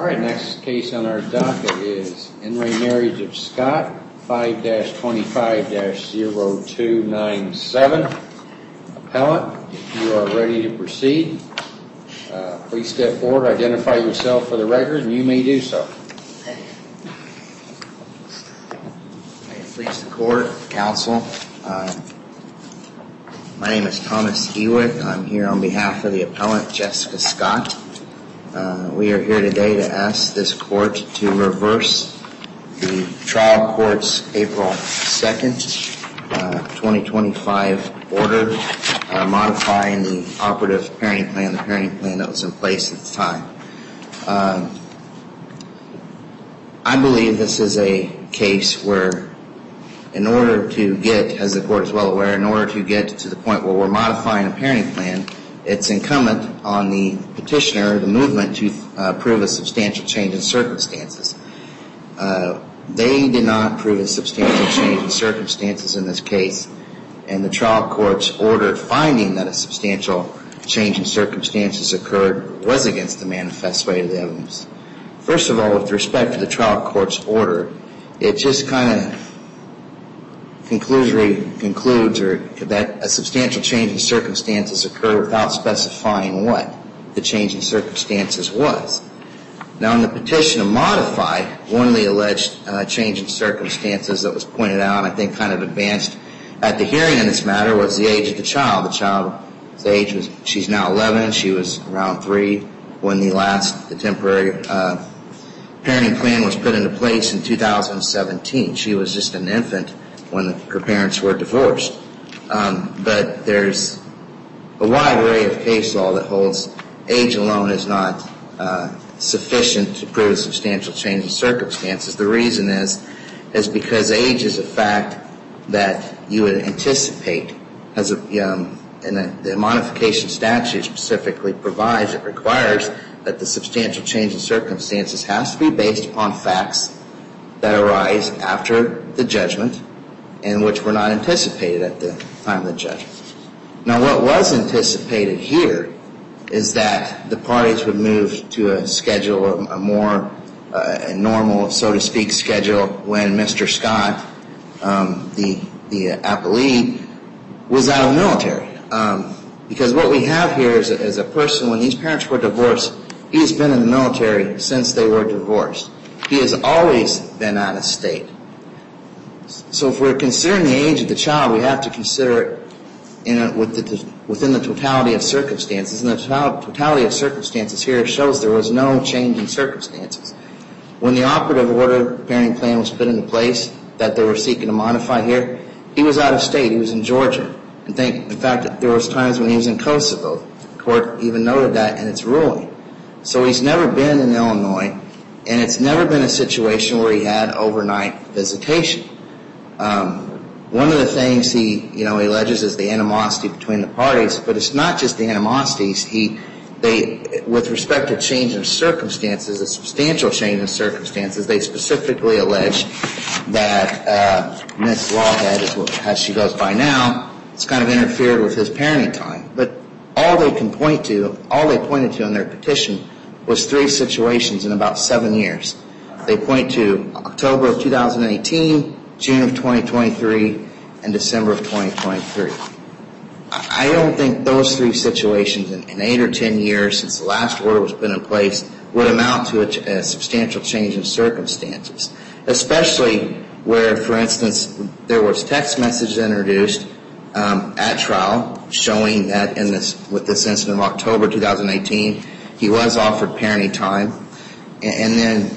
All right, next case on our docket is In Re Marriage of Scott, 5-25-0297. Appellant, if you are ready to proceed, please step forward, identify yourself for the record, and you may do so. May it please the court, counsel. My name is Thomas Hewitt. I'm here on behalf of the appellant, Jessica Scott. We are here today to ask this court to reverse the trial court's April 2nd, 2025 order modifying the operative parenting plan, the parenting plan that was in place at the time. I believe this is a case where in order to get, as the court is well aware, in order to get to the point where we're modifying a parenting plan, it's incumbent on the petitioner, the movement, to prove a substantial change in circumstances. They did not prove a substantial change in circumstances in this case, and the trial court's order finding that a substantial change in circumstances occurred was against the manifest weight of the evidence. First of all, with respect to the trial court's order, it just kind of concludes that a substantial change in circumstances occurred without specifying what the change in circumstances was. Now, in the petition to modify, one of the alleged change in circumstances that was pointed out, and I think kind of advanced at the hearing in this matter, was the age of the child. The child's age was, she's now 11, she was around 3 when the temporary parenting plan was put into place in 2017. She was just an infant when her parents were divorced. But there's a wide array of case law that holds age alone is not sufficient to prove a substantial change in circumstances. The reason is because age is a fact that you would anticipate. And the modification statute specifically provides, it requires that the substantial change in circumstances has to be based upon facts that arise after the judgment and which were not anticipated at the time of the judgment. Now, what was anticipated here is that the parties would move to a schedule, a more normal, so to speak, schedule when Mr. Scott, the appellee, was out of the military. Because what we have here is a person, when these parents were divorced, he's been in the military since they were divorced. He has always been out of state. So if we're considering the age of the child, we have to consider it within the totality of circumstances. And the totality of circumstances here shows there was no change in circumstances. When the operative order parenting plan was put into place that they were seeking to modify here, he was out of state. He was in Georgia. In fact, there was times when he was in Kosovo. The court even noted that in its ruling. So he's never been in Illinois, and it's never been a situation where he had overnight visitation. One of the things he alleges is the animosity between the parties, but it's not just the animosities. With respect to change in circumstances, a substantial change in circumstances, they specifically allege that Ms. Lawhead, as she goes by now, it's kind of interfered with his parenting time. But all they pointed to in their petition was 3 situations in about 7 years. They point to October of 2018, June of 2023, and December of 2023. I don't think those 3 situations in 8 or 10 years since the last order was put in place would amount to a substantial change in circumstances, especially where, for instance, there was text messages introduced at trial showing that with this incident of October 2018, he was offered parenting time. And then,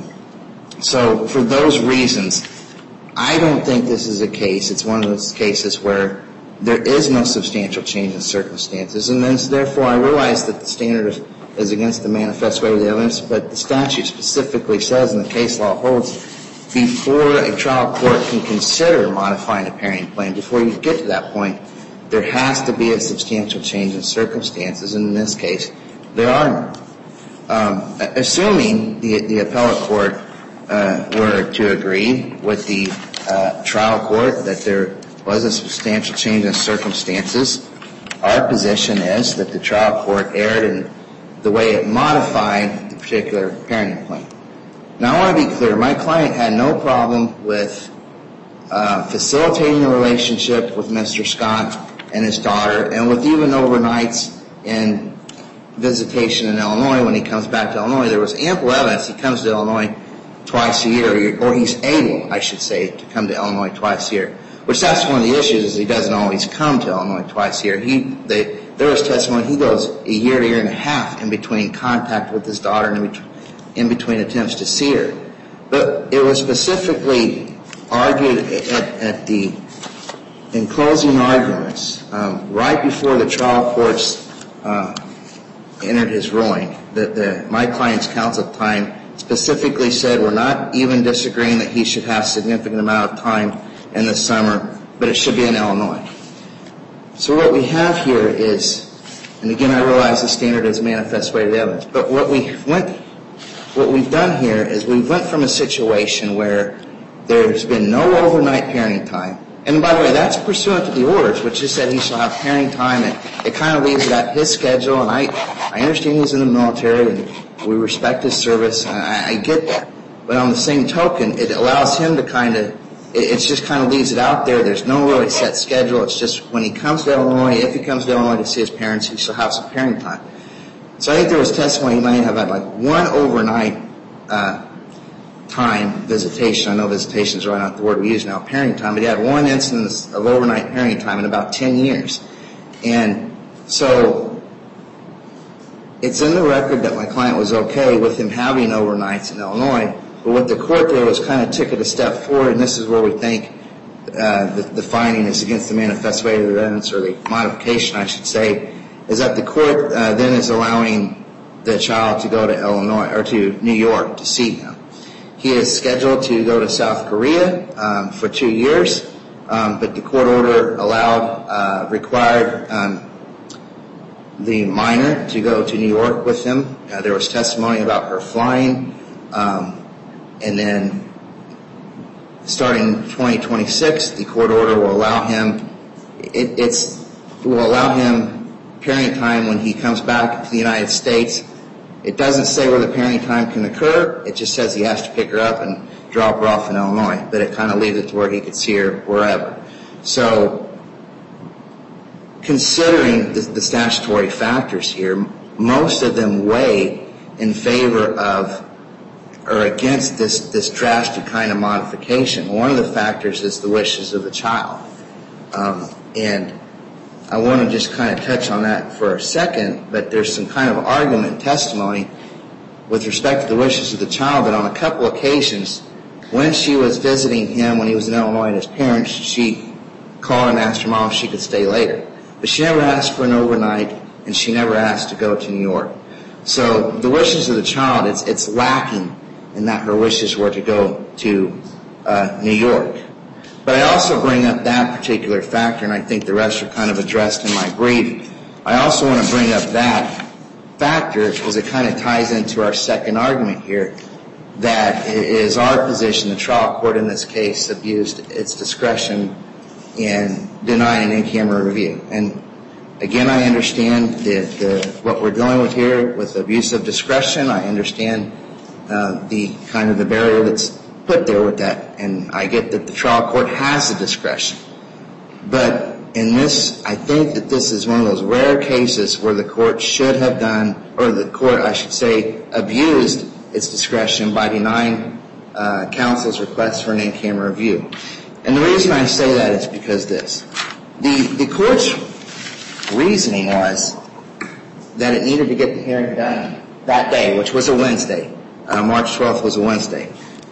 so for those reasons, I don't think this is a case. It's one of those cases where there is no substantial change in circumstances. And then, therefore, I realize that the standard is against the manifest way of the evidence, but the statute specifically says, and the case law holds, before a trial court can consider modifying a parenting plan, before you get to that point, there has to be a substantial change in circumstances. And in this case, there are none. Assuming the appellate court were to agree with the trial court that there was a substantial change in circumstances, our position is that the trial court erred in the way it modified the particular parenting plan. Now, I want to be clear. My client had no problem with facilitating a relationship with Mr. Scott and his daughter, and with even overnights in visitation in Illinois. When he comes back to Illinois, there was ample evidence he comes to Illinois twice a year, or he's able, I should say, to come to Illinois twice a year. Which that's one of the issues, is he doesn't always come to Illinois twice a year. There was testimony he goes a year to year and a half in between contact with his daughter and in between attempts to see her. But it was specifically argued in closing arguments, right before the trial courts entered his ruling, that my client's counsel at the time specifically said, we're not even disagreeing that he should have significant amount of time in the summer, but it should be in Illinois. So what we have here is, and again I realize the standard is manifest weight of evidence, but what we've done here is we went from a situation where there's been no overnight parenting time, and by the way, that's pursuant to the orders, which just said he shall have parenting time, and it kind of leaves it at his schedule, and I understand he's in the military, and we respect his service, and I get that. But on the same token, it allows him to it just kind of leaves it out there. There's no really set schedule. It's just when he comes to Illinois, if he comes to Illinois to see his parents, he shall have some parenting time. So I think there was testimony he might have had like one overnight time visitation. I know visitation is really not the word we use now, parenting time, but he had one instance of overnight parenting time in about 10 years. And so it's in the record that my client was okay with him having overnights in Illinois, but what the court did was kind of took it a step forward, and this is where we think the finding is against the manifest weight of the evidence, or the modification, I should say, is that the court then is allowing the child to go to Illinois, or to New York to see him. He is scheduled to go to South Korea for 2 years, but the court order required the minor to go to New York with him. There was testimony about her flying, and then starting 2026, the court order will allow him, parenting time when he comes back to the United States. It doesn't say where the parenting time can occur. It just says he has to pick her up and drop her off in Illinois, but it kind of leaves it to where he could see her wherever. So considering the statutory factors here, most of them weigh in favor of or against this drastic kind of modification. One of the factors is the wishes of the child. And I want to just kind of touch on that for a second, but there's some kind of argument and testimony with respect to the wishes of the child, that on a couple occasions, when she was visiting him when he was in Illinois and his parents, she called and asked her mom if she could stay later. But she never asked for an overnight, and she never asked to go to New York. So the wishes of the child, it's lacking in that her wishes were to go to New York. But I also bring up that particular factor, and I think the rest are kind of addressed in my brief. I also want to bring up that factor because it kind of ties into our second argument here, that it is our position the trial court in this case abused its discretion in denying an in-camera review. And again, I understand what we're dealing with here with abuse of discretion. I understand the kind of the barrier that's put there with that, and I get that the trial court has the discretion. But in this, I think that this is one of those rare cases where the court should have done, or the court, I should say, abused its discretion by denying counsel's request for an in-camera review. And the reason I say that is because the court's reasoning was that it needed to get the hearing done that day, which was a Wednesday. March 12th was a Wednesday.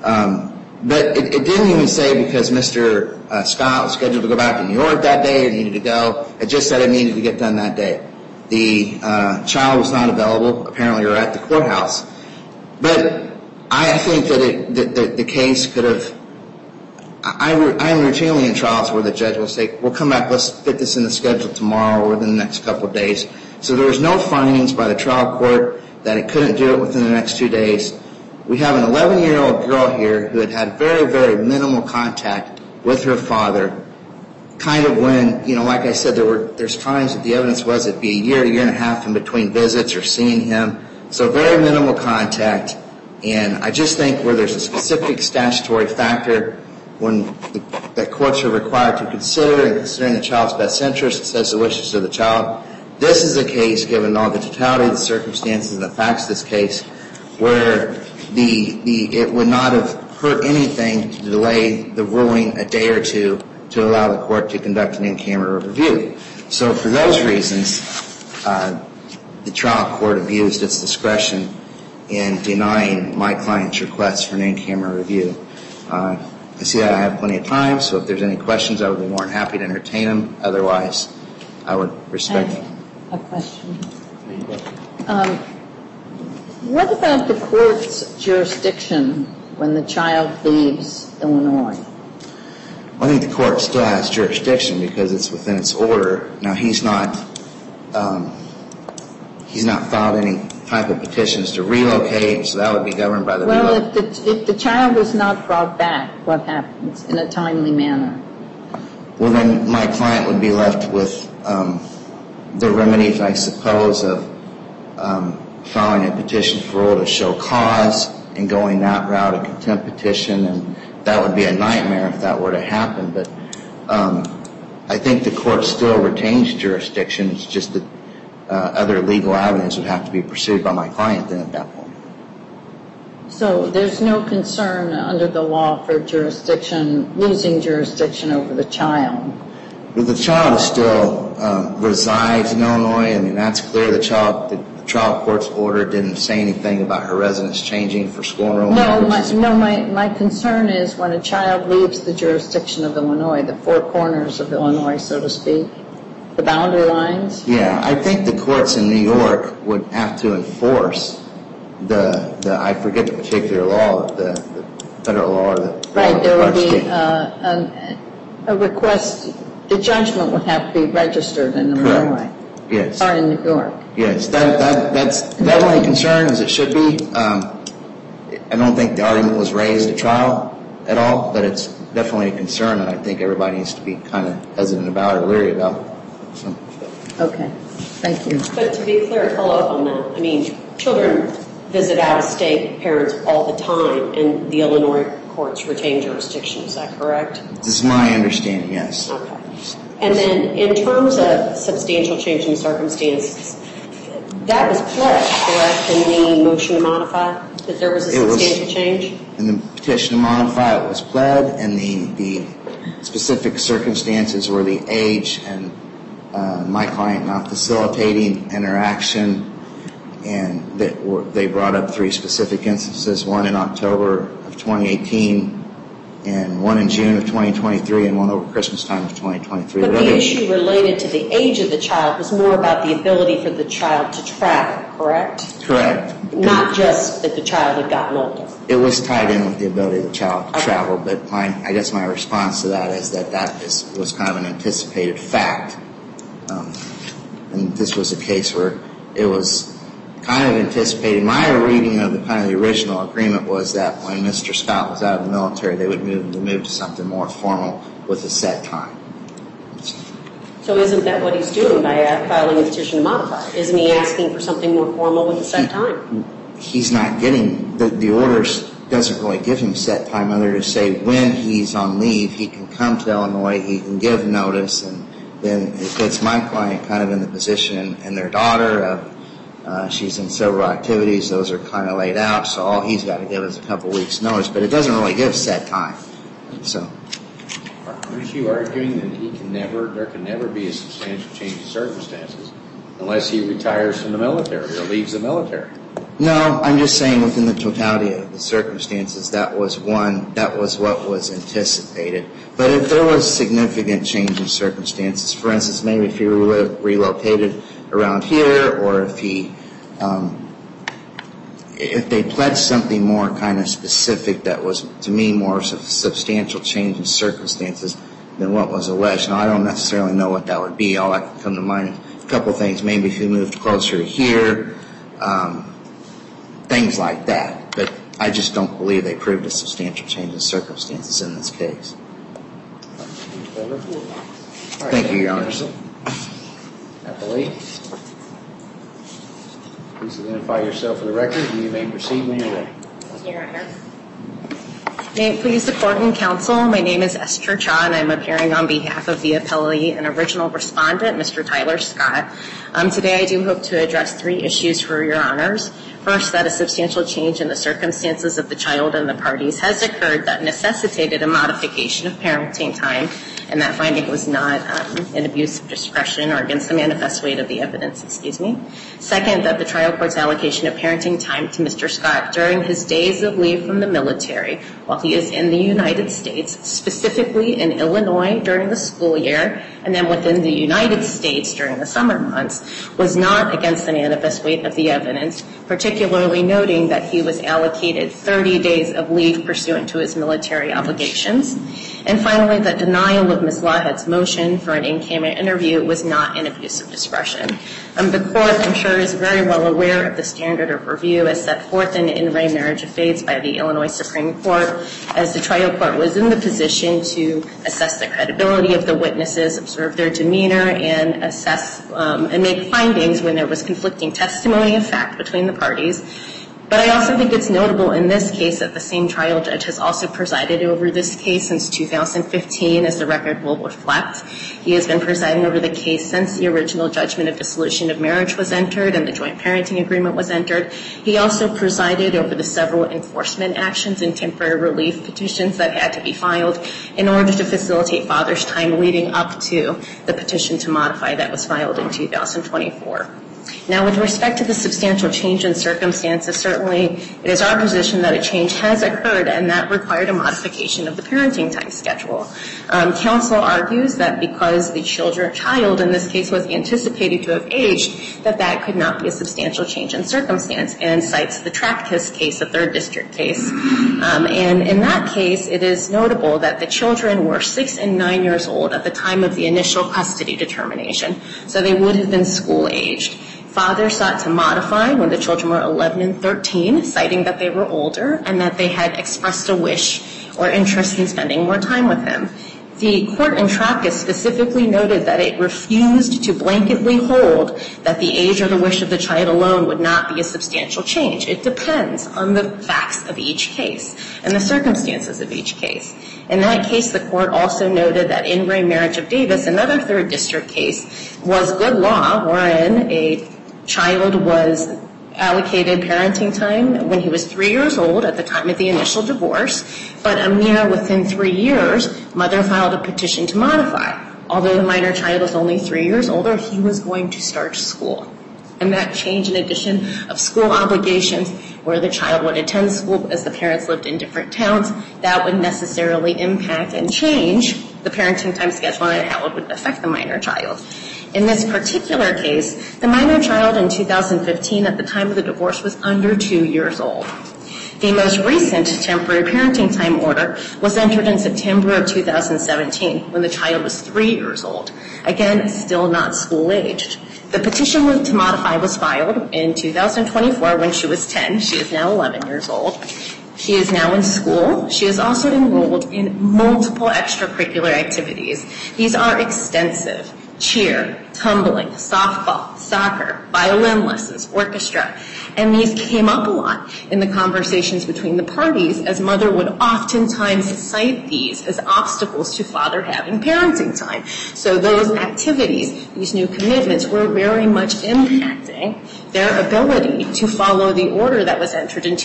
But it didn't even say because Mr. Scott was scheduled to go back to New York that day or needed to go. It just said it needed to get done that day. The child was not available, apparently, or at the courthouse. But I think that the case could have, I'm routinely in trials where the judge will say, we'll come back, let's fit this in the schedule tomorrow or within the next couple of days. So there was no findings by the trial court that it couldn't do it within the next 2 days. We have an 11-year-old girl here who had very, very minimal contact with her father. Kind of when, like I said, there's times that the evidence was it'd be a year and a half in between visits or seeing him. So very minimal contact, and I just think where there's a specific statutory factor that courts are required to consider, and considering the child's best interest, it says the wishes of the child. This is a case, given all the totality of the circumstances and the facts of this case, where it would not have hurt anything to delay the ruling a day or two to allow the court to conduct an in-camera review. So for those reasons, the trial court abused its discretion in denying my client's request for an in-camera review. I see that I have plenty of time, so if there's any questions, I would be more than happy to entertain them. Otherwise, I would respect them. A question. What about the court's jurisdiction when the child leaves Illinois? I think the court still has jurisdiction because it's within its order. Now, he's not filed any type of petitions to relocate, so that would be governed by the Well, if the child is not brought back, what happens in a timely manner? Well, then my client would be left with the remedies, I suppose, of filing a petition for order to show cause and going that route, a contempt petition, and that would be a nightmare if that were to happen. But I think the court still retains jurisdiction. It's just that other legal avenues would have to be pursued by my client then at that point. So there's no concern under the law for losing jurisdiction over the child? But the child still resides in Illinois. I mean, that's clear. The trial court's order didn't say anything about her residence changing for school enrollment. No, my concern is when a child leaves the jurisdiction of Illinois, the four corners of Illinois, so to speak, the boundary lines. Yeah, I think the courts in New York would have to enforce I forget the particular law, the federal law or the right, there would be a request. The judgment would have to be registered in Illinois. Yes. Or in New York. Yes, that's definitely a concern, as it should be. I don't think the argument was raised at trial at all, but it's definitely a concern, and I think everybody needs to be kind of hesitant about or leery about. So. Okay, thank you. But to be clear, follow up on that. I mean, children visit out-of-state parents all the time, and the Illinois courts retain jurisdiction. Is that correct? This is my understanding, yes. Okay. And then in terms of substantial change in circumstances, that was pledged, correct, in the motion to modify, that there was a substantial change? In the petition to modify, it was pled, and the specific circumstances were the age and my client not facilitating interaction, and they brought up three specific instances, one in October of 2018, and one in June of 2023, and one over Christmas time of 2023. But the issue related to the age of the child was more about the ability for the child to travel, correct? Correct. Not just that the child had gotten older. It was tied in with the ability of the child to travel, but I guess my response to that is that was kind of an anticipated fact. And this was a case where it was kind of anticipated. My reading of the original agreement was that when Mr. Scott was out of the military, they would move to something more formal with a set time. So isn't that what he's doing by filing a petition to modify? Isn't he asking for something more formal with a set time? He's not getting the orders. Doesn't really give him set time other to say when he's on leave he can come to Illinois, he can give notice, and then it puts my client kind of in the position, and their daughter she's in several activities, those are kind of laid out, so all he's got to give is a couple weeks notice, but it doesn't really give set time. So aren't you arguing that there can never be a substantial change in circumstances unless he retires from the military or leaves the military? No, I'm just saying within the totality of the circumstances, that was what was anticipated. But if there was significant change in circumstances, for instance, maybe if he relocated around here, or if they pledged something more kind of specific that was, to me, more of a substantial change in circumstances than what was alleged. Now, I don't necessarily know what that would be. All that can come to mind is a couple things. Maybe if he moved closer to here, things like that. But I just don't believe they proved a substantial change in circumstances in this case. Thank you, Your Honor. Appellee. Please identify yourself for the record, and you may proceed when you're ready. Your Honor. May it please the Court and Counsel, my name is Esther Cha, and I'm appearing on behalf of the appellee and original respondent, Mr. Tyler Scott. Today I do hope to address 3 issues for Your Honors. First, that a substantial change in the circumstances of the child and the parties has occurred that necessitated a modification of parenting time, and that finding was not an abuse of discretion or against the manifest weight of the evidence, Second, that the trial court's allocation of parenting time to Mr. Scott during his days of leave from the military while he is in the United States, specifically in Illinois during the school year, and then within the United States during the summer months, was not against the manifest weight of the evidence, particularly noting that he was allocated 30 days of leave pursuant to his military obligations. And finally, that denial of Ms. Lawhead's motion for an in-camera interview was not an abuse of discretion. The Court, I'm sure, is very well aware of the standard of review as set forth in In Re Marriage of Fates by the Illinois Supreme Court, as the trial court was in the position to assess the credibility of the witnesses, observe their demeanor, and assess and make findings when there was conflicting testimony of fact between the parties. But I also think it's notable in this case that the same trial judge has also presided over this case since 2015, as the record will reflect. He has been presiding over the case since the original judgment of dissolution of marriage was entered and the joint parenting agreement was entered. He also presided over the several enforcement actions and temporary relief petitions that had to be filed in order to facilitate father's time leading up to the petition to modify that was filed in 2024. Now, with respect to the substantial change in circumstances, certainly it is our position that a change has occurred and that required a modification of the parenting time schedule. Counsel argues that because the child in this case was anticipated to have aged, that could not be a substantial change in circumstance, and cites the Tractus case, a 3rd District case. And in that case, it is notable that the children were 6 and 9 years old at the time of the initial custody determination, so they would have been school-aged. Father sought to modify when the children were 11 and 13, citing that they were older and that they had expressed a wish or interest in spending more time with him. The court in Tractus specifically noted that it refused to blanketly hold that the age or the wish of the child alone would not be a substantial change. It depends on the facts of each case and the circumstances of each case. In that case, the court also noted that In Re Marriage of Davis, another 3rd District case, was good law wherein a child was allocated parenting time when he was 3 years old at the time of the initial divorce, but a mere within 3 years, mother filed a petition to modify. Although the minor child was only 3 years older, he was going to start school. And that change, in addition of school obligations, where the child would attend school as the parents lived in different towns, that would necessarily impact and change the parenting time schedule and how it would affect the minor child. In this particular case, the minor child in 2015 at the time of the divorce was under 2 years old. The most recent temporary parenting time order was entered in September of 2017 when the child was 3 years old. Again, still not school-aged. The petition to modify was filed in 2024 when she was 10. She is now 11 years old. She is now in school. She is also enrolled in multiple extracurricular activities. These are extensive: cheer, tumbling, softball, soccer, violin lessons, orchestra. And these came up a lot in the conversations between the parties, as mother would oftentimes cite these as obstacles to father having parenting time. So those activities, these new commitments, were very much impacting their ability to follow the order that was entered in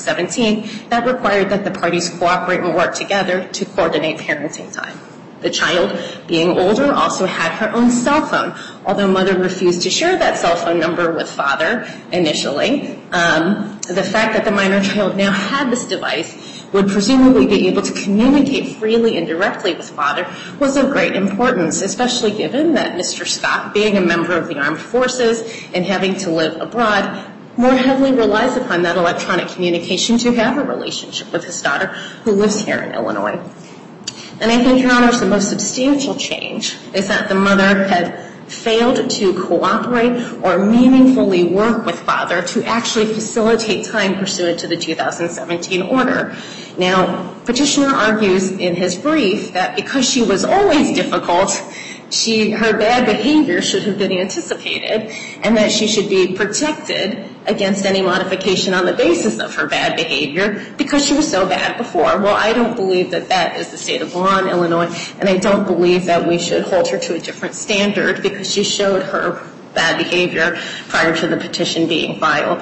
2017 that required that the parties cooperate and work together to coordinate parenting time. The child, being older, also had her own cell phone, although mother refused to share that cell phone number with father initially. The fact that the minor child now had this device would presumably be able to communicate freely and directly with father was of great importance, especially given that Mr. Scott, being a member of the armed forces and having to live abroad, more heavily relies upon that electronic communication to have a relationship with his daughter, who lives here in Illinois. And I think, Your Honors, the most substantial change is that the mother had failed to cooperate or meaningfully work with father to actually facilitate time pursuant to the 2017 order. Now, petitioner argues in his brief that because she was always difficult, her bad behavior should have been anticipated and that she should be protected against any modification on the basis of her bad behavior because she was so bad before. Well, I don't believe that that is the state of law in Illinois, and I don't believe that we should hold her to a different standard because she showed her bad behavior prior to the petition being filed.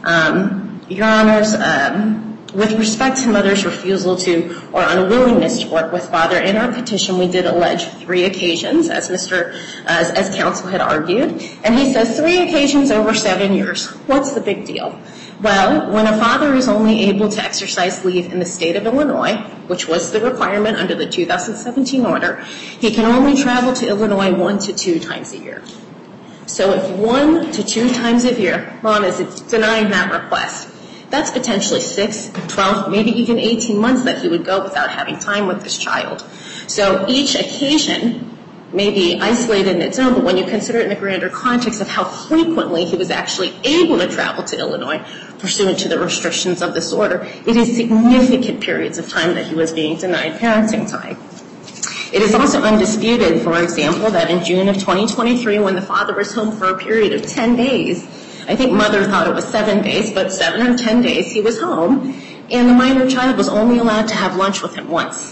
Your Honors, with respect to mother's refusal to or unwillingness to work with father, in our petition we did allege 3 occasions, as counsel had argued, and he says 3 occasions over 7 years. What's the big deal? Well, when a father is only able to exercise leave in the state of Illinois, which was the requirement under the 2017 order, he can only travel to Illinois 1 to 2 times a year. So if 1 to 2 times a year, mom is denying that request, that's potentially 6, 12, maybe even 18 months that he would go without having time with this child. So each occasion may be isolated in its own, but when you consider it in the grander context of how frequently he was actually able to travel to Illinois pursuant to the restrictions of this order, it is significant periods of time that he was being denied parenting time. It is also undisputed, for example, that in June of 2023, when the father was home for a period of 10 days, I think mother thought it was 7 days, but 7 or 10 days he was home, and the minor child was only allowed to have lunch with him once.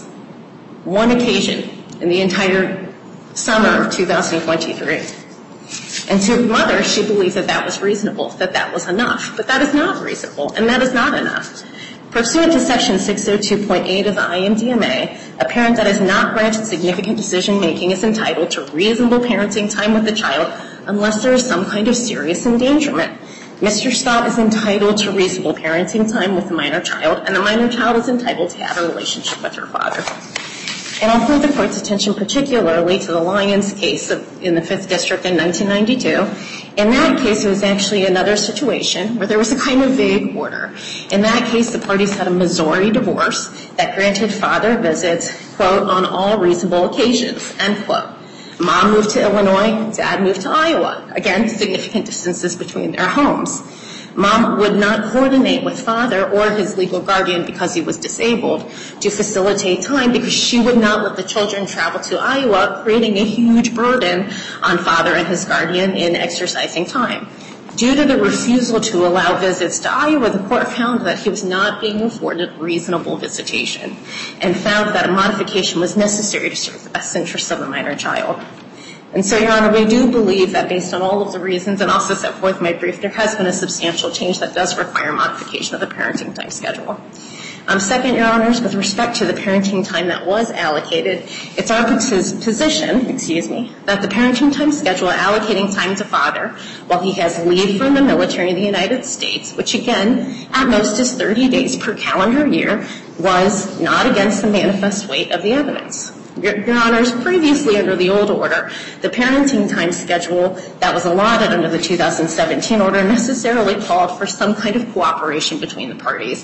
1 occasion in the entire summer of 2023. And to mother, she believed that that was reasonable, that that was enough. But that is not reasonable, and that is not enough. Pursuant to Section 602.8 of the IMDMA, a parent that is not granted significant decision-making is entitled to reasonable parenting time with the child unless there is some kind of serious endangerment. Mr. Scott is entitled to reasonable parenting time with the minor child, and the minor child is entitled to have a relationship with her father. And I'll point the Court's attention particularly to the Lyons case in the 5th District in 1992. In that case, it was actually another situation where there was a kind of vague order. In that case, the parties had a Missouri divorce that granted father visits, quote, on all reasonable occasions, end quote. Mom moved to Illinois, dad moved to Iowa. Again, significant distances between their homes. Mom would not coordinate with father or his legal guardian because he was disabled to facilitate time because she would not let the children travel to Iowa, creating a huge burden on father and his guardian in exercising time. Due to the refusal to allow visits to Iowa, the Court found that he was not being afforded reasonable visitation and found that a modification was necessary to serve the best interests of the minor child. And so, Your Honor, we do believe that based on all of the reasons and also set forth in my brief, there has been a substantial change that does require modification of the parenting time schedule. Second, Your Honors, with respect to the parenting time that was allocated, it's our position, that the parenting time schedule allocating time to father while he has leave from the military in the United States, which again, at most is 30 days per calendar year, was not against the manifest weight of the evidence. Your Honors, previously under the old order, the parenting time schedule that was allotted under the 2017 order necessarily called for some kind of cooperation between the parties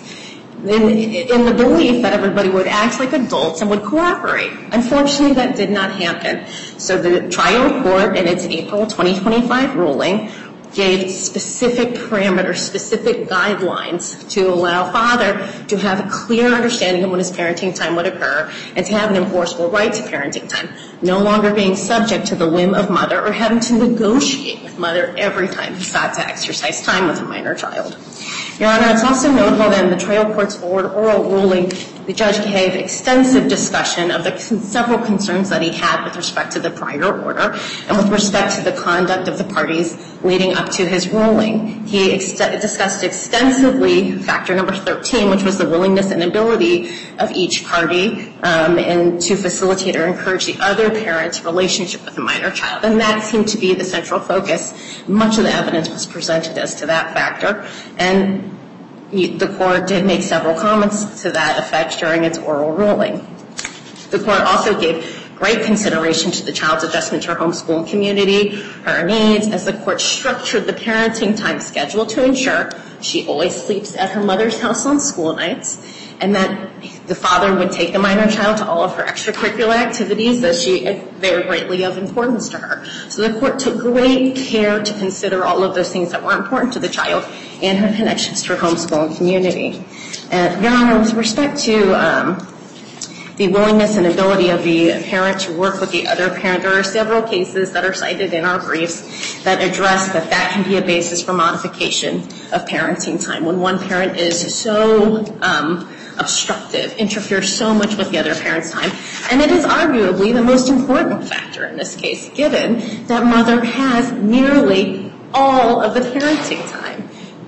in the belief that everybody would act like adults and would cooperate. Unfortunately, that did not happen. So the trial court in its April 2025 ruling gave specific parameters, specific guidelines to allow father to have a clear understanding of when his parenting time would occur and to have an enforceable right to parenting time, no longer being subject to the whim of mother or having to negotiate with mother every time he sought to exercise time with a minor child. Your Honor, it's also notable that in the trial court's oral ruling, the judge gave extensive discussion of the several concerns that he had with respect to the prior order and with respect to the conduct of the parties leading up to his ruling. He discussed extensively factor number 13, which was the willingness and ability of each party and to facilitate or encourage the other parent's relationship with the minor child. And that seemed to be the central focus. Much of the evidence was presented as to that factor. And the court did make several comments to that effect during its oral ruling. The court also gave great consideration to the child's adjustment to her homeschool community, her needs, as the court structured the parenting time schedule to ensure she always sleeps at her mother's house on school nights, and that the father would take the minor child to all of her extracurricular activities as they were greatly of importance to her. So the court took great care to consider all of those things that were important to the child and her connections to her homeschooling community. Your Honor, with respect to the willingness and ability of the parent to work with the other parent. There are several cases that are cited in our briefs that address that can be a basis for modification of parenting time. When one parent is so obstructive, interferes so much with the other parent's time. And it is arguably the most important factor in this case, given that mother has nearly all of the parenting time.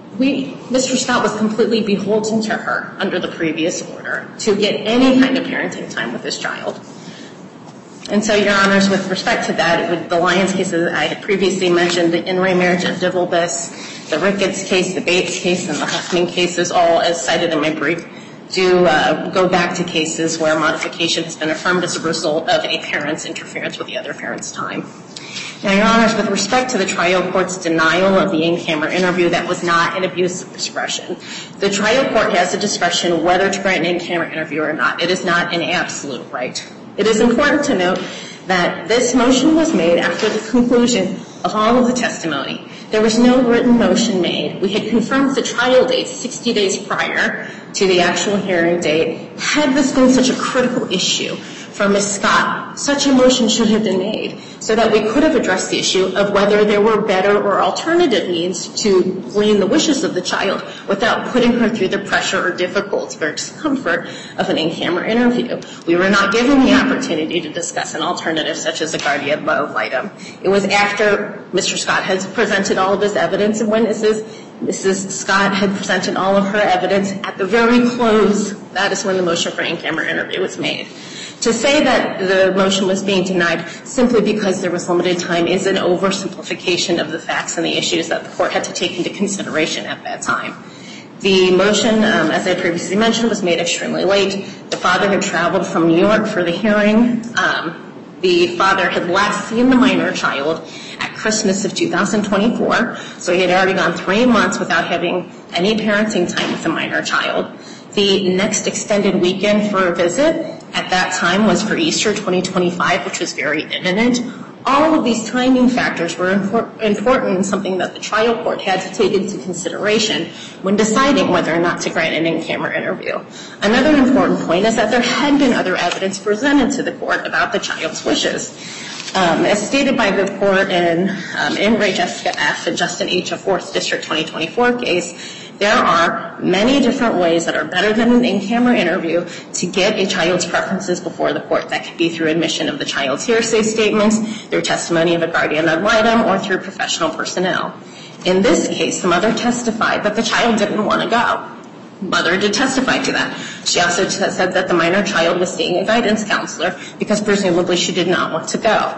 Mr. Scott was completely beholden to her under the previous order to get any kind of parenting time with his child. And so, Your Honors, with respect to that, with the Lyons case that I had previously mentioned, the in re marriage of Divelbus, the Ricketts case, the Bates case, and the Huffman cases, all as cited in my brief, do go back to cases where modification has been affirmed as a result of a parent's interference with the other parent's time. Now, Your Honors, with respect to the trial court's denial of the in-camera interview, that was not an abuse of discretion. The trial court has the discretion whether to grant an in-camera interview or not. It is not an absolute right. It is important to note that this motion was made after the conclusion of all of the testimony. There was no written motion made. We had confirmed the trial date 60 days prior to the actual hearing date. Had this been such a critical issue for Ms. Scott, such a motion should have been made so that we could have addressed the issue of whether there were better or alternative means to glean the wishes of the child without putting her through the pressure or difficulty or discomfort of an in-camera interview. We were not given the opportunity to discuss an alternative such as a guardian ad litem. It was after Mr. Scott had presented all of his evidence and witnesses, Mrs. Scott had presented all of her evidence. At the very close, that is when the motion for in-camera interview was made. To say that the motion was being denied simply because there was limited time is an oversimplification of the facts and the issues that the court had to take into consideration at that time. The motion, as I previously mentioned, was made extremely late. The father had traveled from New York for the hearing. The father had last seen the minor child at Christmas of 2024, so he had already gone 3 months without having any parenting time with the minor child. The next extended weekend for a visit at that time was for Easter 2025, which was very imminent. All of these timing factors were important and something that the trial court had to take into consideration when deciding whether or not to grant an in-camera interview. Another important point is that there had been other evidence presented to the court about the child's wishes. As stated by the court in Ray Jessica F. and Justin H. of 4th District 2024 case, there are many different ways that are better than an in-camera interview to get a child's preferences before the court. That could be through admission of the child's hearsay statements, through testimony of a guardian ad litem, or through professional personnel. In this case, the mother testified that the child didn't want to go. Mother did testify to that. She also said that the minor child was seeing a guidance counselor because presumably she did not want to go.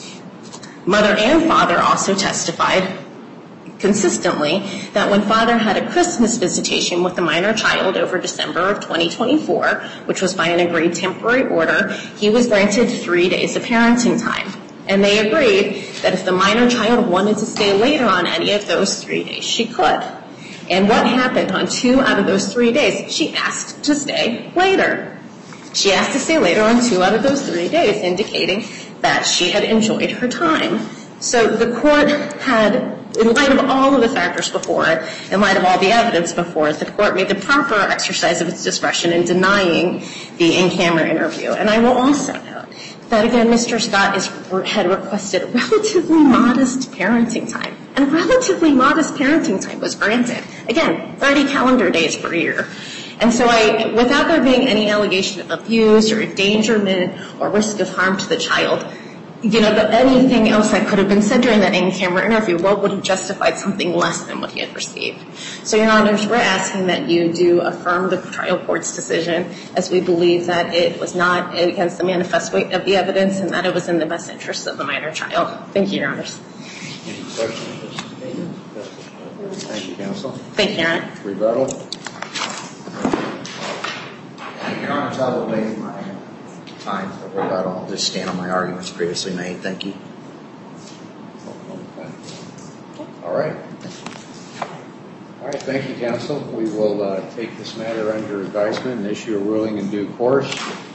Mother and father also testified consistently that when father had a Christmas visitation with the minor child over December of 2024, which was by an agreed temporary order, he was granted 3 days of parenting time. And they agreed that if the minor child wanted to stay later on any of those 3 days, she could. And what happened on 2 out of those 3 days? She asked to stay later. She asked to stay later on 2 out of those 3 days, indicating that she had enjoyed her time. So the court had, in light of all of the factors before it, in light of all the evidence before it, the court made the proper exercise of its discretion in denying the in-camera interview. And I will also note that, again, Mr. Scott had requested relatively modest parenting time. And relatively modest parenting time was granted. Again, 30 calendar days per year. And so without there being any allegation of abuse or endangerment or risk of harm to the child, anything else that could have been said during that in-camera interview, what would have justified something less than what he had received? So, Your Honors, we're asking that you do affirm the trial court's decision, as we believe that it was not against the manifest weight of the evidence and that it was in the best interest of the minor child. Thank you, Your Honors. Any questions? Thank you, counsel. Thank you, Your Honor. Rebuttal. Your Honors, I will waive my time for rebuttal. I'll just stand on my arguments previously made. Thank you. All right. All right, thank you, counsel. We will take this matter under advisement and issue a ruling in due course.